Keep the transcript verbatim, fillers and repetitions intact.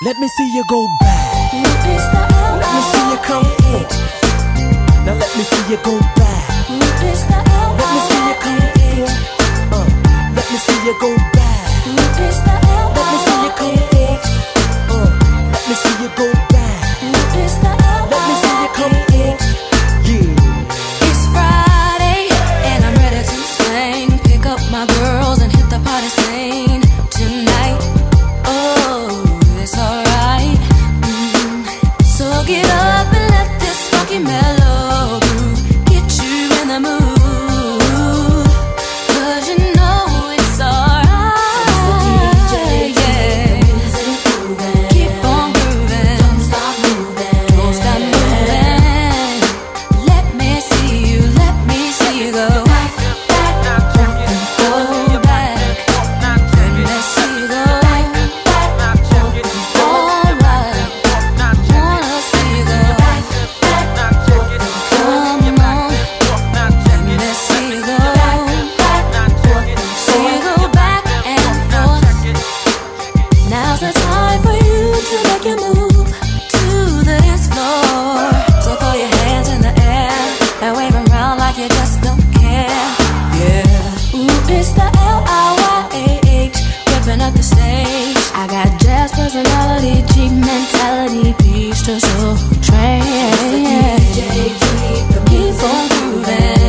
Let me see you go back. Let me see you come forth. Now let me see you go back. Let me see you come forth. Uh, let me see you go back. Let me see you come forth. Uh, let me see you go back. Let me see you come forth. Yeah. It's Friday and I'm ready to sing. Pick up my girls and hit the party scene tonight. Oh, it's alright. Mm. So get up and let this funky mellow groove get you in the mood. Cause you know it's alright. So D J, yeah. Keep on grooving. Don't stop moving. Don't stop moving. Let me see you, let me see you go back, back, back and go back. Let me see you go back, back, alright. Wanna see you go back, back, come on. Let me see you go back, see you go back and forth. Now's the time for you to make your move to the dance floor. So throw your hands in the air and wave around like you just don't care. Yeah. Ooh, it's the L I Y A H, whipping up the stage. I got jazz personality, G mentality, beach to soul train. Keep on grooving.